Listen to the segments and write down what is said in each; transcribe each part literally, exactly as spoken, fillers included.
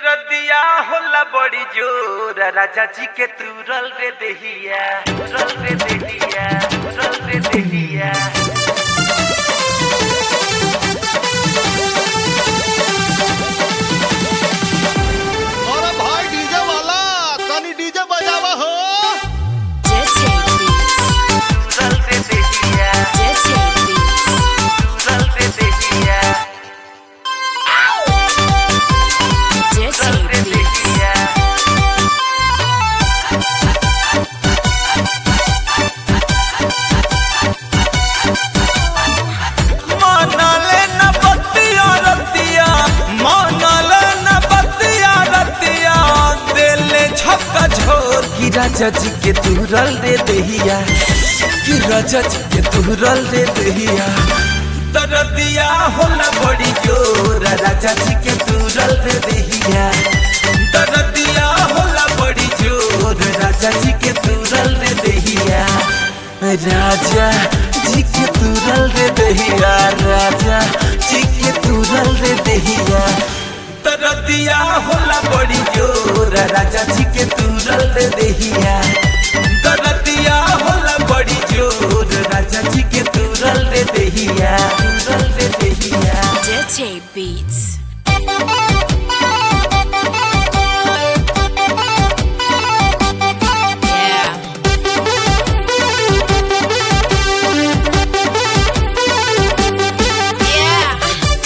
दरदिया होला बड़ी जोर राजा जी के तुरल रे देहिया तुरल रे देहिया तुरल रे देहिया अरे भाई डीजे वाला तनी डीजे बजावा हो तुरल रे देहिया तुरल रे देहिया तुरल रे देहिया मानले न बतिया रतिया मानले न बतिया रतिया दिले छक्का झोर की राजा जी के तुरल रे देहिया की राजा जी के तुरल रे देहिया दरदिया होला बड़ी जोर राजा जी के तुरल रे देहिया दरदिया होला बड़ी जोर राजा जी के तुरल रे देहिया राजा जी के तुरल रे देहिया राजा जी के तुरल रे देहिया दरदिया होला बड़ी जोर राजा जी के तुरल रे देहिया दरदिया होला बड़ी जोर राजा जी के तुरल रे देहिया तुरल रे देहिया Dirty Beats. Yeah. Yeah.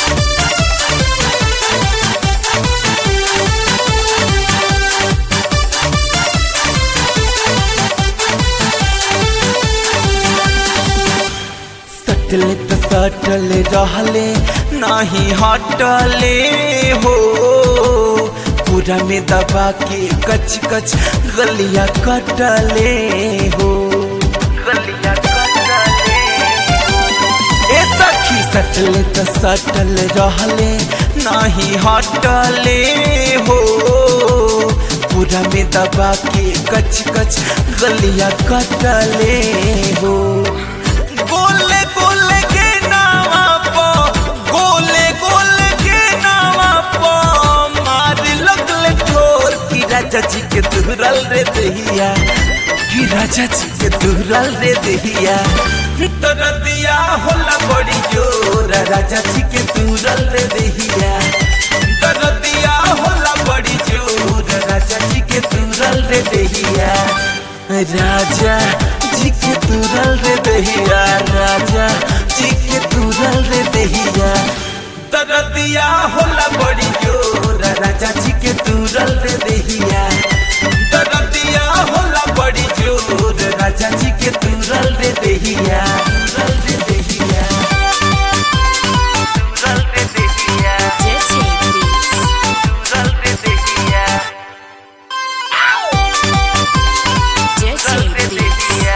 सटले त सटले रहले नाही हटले हो पूरा में दबा के कच कच गलिया कटले हो गलिया कटले ए सखी सटले त सटले रहले नाही हटले हो पूरा में दबा के कच कच गलिया कटले हो गोले गोले के नावा पो गोले गोले के नावा पो मार लगले ठोर की राजा जी के तुरल रे देहिया की राजा जी के तुरल रे देहिया दरदिया होला बड़ी जोर राजा जी के तुरल रे देहिया दरदिया होला बड़ी जोर राजा जी के तुरल रे देहिया राजा जी के तुरल रे देहिया राजा जी के तुरल रे देहिया दरदिया होला बड़ी जोर राजा जी के तुरल रे देहिया दरदिया होला बड़ी जोर राजा जी के तुरल रे देहिया तुरल रे देहिया तुरल रे देहिया Dirty Beats. तुरल रे देहिया Dirty तुरल रे Beats. देहिया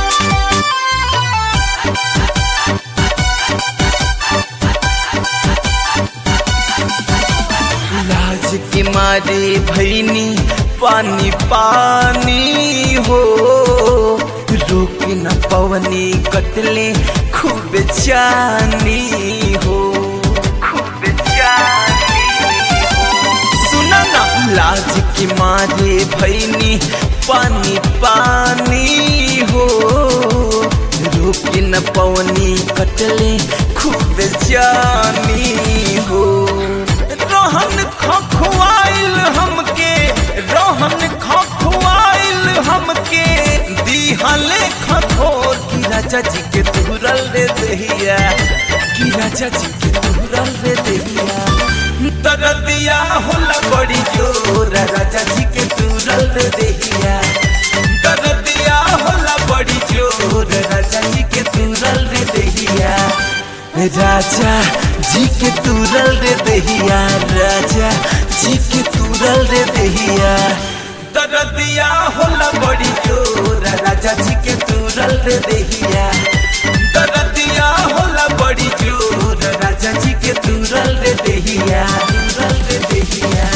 लाज के मारे भैनी पानी पानी हो रोक न पवनी कटले खूब जानी हो खूब जानी सुना ना लाज के मारे भैनी पानी पानी हो रोक न पवनी कटले खूब जानी हो रोहन खखवाइल हमके रोहन खखवाइल हमके दिहले खखोर की राजा जी के तुरल रे देहिया की राजा जी के तुरल रे देहिया दरदिया होला बड़ी जोर राजा जी के तुरल रे देहिया दरदिया होला बड़ी जोर राजा जी के तुरल रे देहिया राजा जी के तुरल रे देहिया राजा जी के तुरल रे देहिया दरदिया होला बड़ी जोर राजा जी के तुरल रे देहिया दरदिया होला बड़ी जोर राजा जी के तुरल रे देहिया तुरल रे देहिया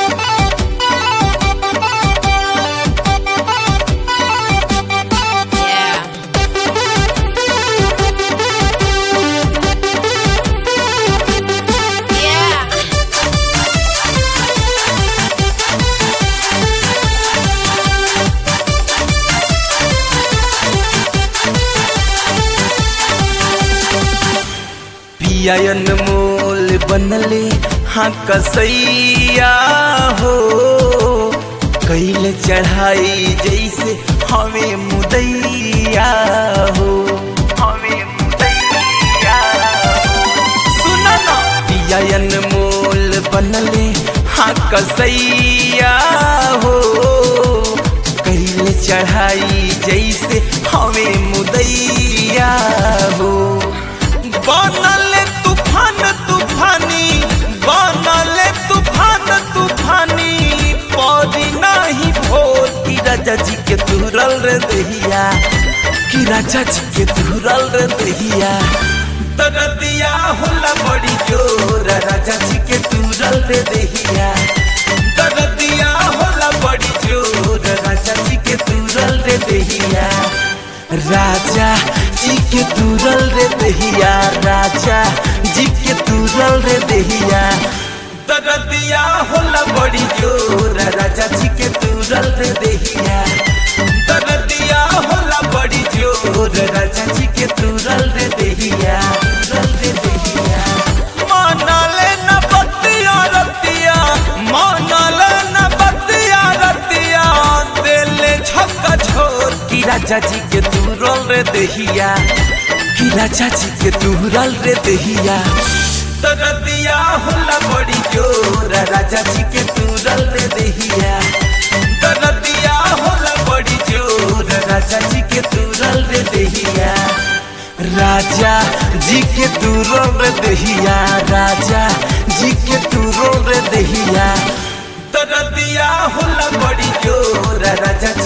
Yeah. Yeah. पिया अनमोल बनले हाँ कसैया हो कैले चढ़ाई जैसे हमें मुदैया हो हमें मुदैया सुना ना पिया अनमोल बनले हाँ कसैया हो कैले चढ़ाई जैसे हमें मुदैया हो बनल तूफान तूफानी बनल तूफान तूफानी पौधी नहीं भोर की राजा जी के तुरल रे दहिया की राजा जी के तुरल रे दहिया दरदिया होला बड़ी जोर राजा जी के तुरल रे दहिया दरदिया होला बड़ी जोर राजा जी के तुरल रे दहिया राजा जी के तुरल रे दहिया राजा जी के तुरल रे दहिया दरदिया होला बड़ी जोर राजा जी के तुरल रे दहिया दरदिया होला बड़ी जोर राजा जी के तुरल रे दहिया तुरल रे दहिया मानले न बतिया रतिया मानले न बतिया रतिया दिले छक्का छोड़ की राजा जी के तुरल रे दहिया की राजा जी के तुरल रे दहिया दरदिया होला बड़ी जोर राजा जी के तुरल रे दहिया दरदिया होला बड़ी जोर राजा जी के तुरल रे दहिया राजा जी के तुरल रे दहिया राजा जी के तुरल रे दहिया दरदिया होला बड़ी जोर राजा